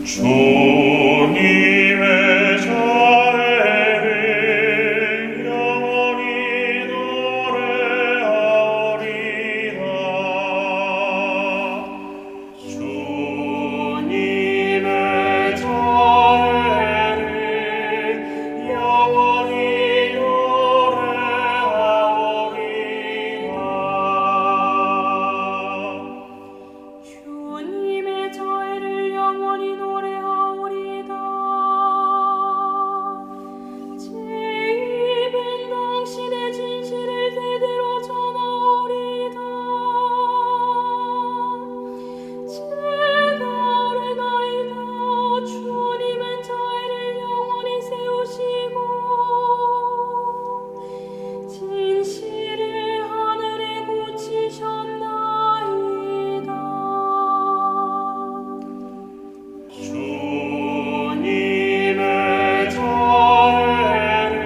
주님의 자애를 영원히 노래하오리다. 주님의 자애를 영원히 노래하오리다. 주님의 자애를 영원히 노래하오리다. 제 입은 당신의 진실을 대대로 전하오리다. 제가 아뢰나이다. 주님은 자애를 영원히 세우시고 진실을 하늘에 굳히셨나이다. 주님의 자애를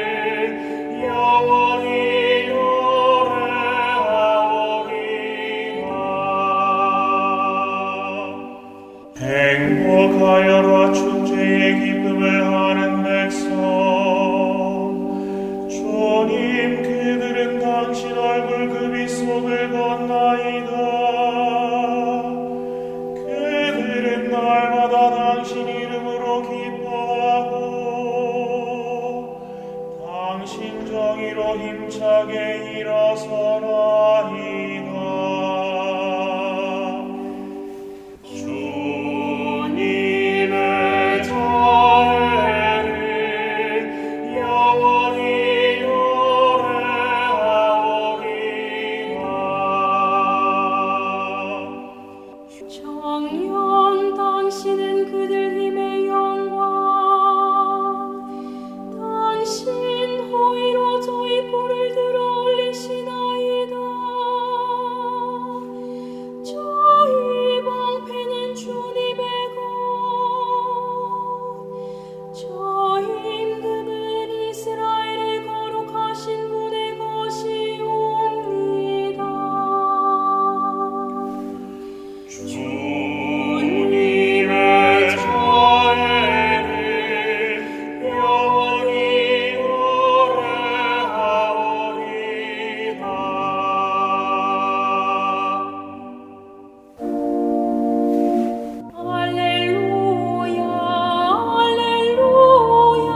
영원히 노래하오리다. 행복하여라 축제의 기쁨을 하는 백성. 주님 그들은 당신 얼굴 그 빛속을 건나이다. 그들은 날마다 당신 이름으로 기뻐하고 당신 정의로 힘차게 일어서나이다. 주님의 자애를 영원히 노래하오리다. 정녕 당신은 그들 힘의 영광, 당신 호의로 저희 뿔을 들어 올리시나이다. 저희 방패는 주님의 것, 저희 임금은 이스라엘의 거룩하신 분의 것이옵니다. 주님의 자애를 영원히 노래하오리다. 할렐루야, 할렐루야,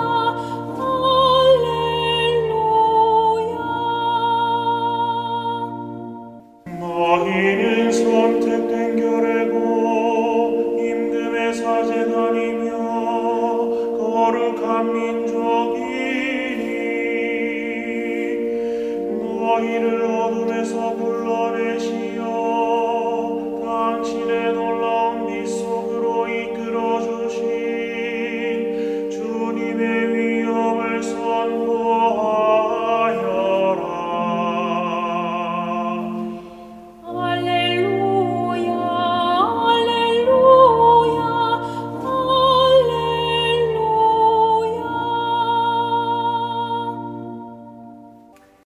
할렐루야. 너희는 선택된 결례고 임금의 사제단이며 거룩한 민족이니 너희를 어둠에서 불러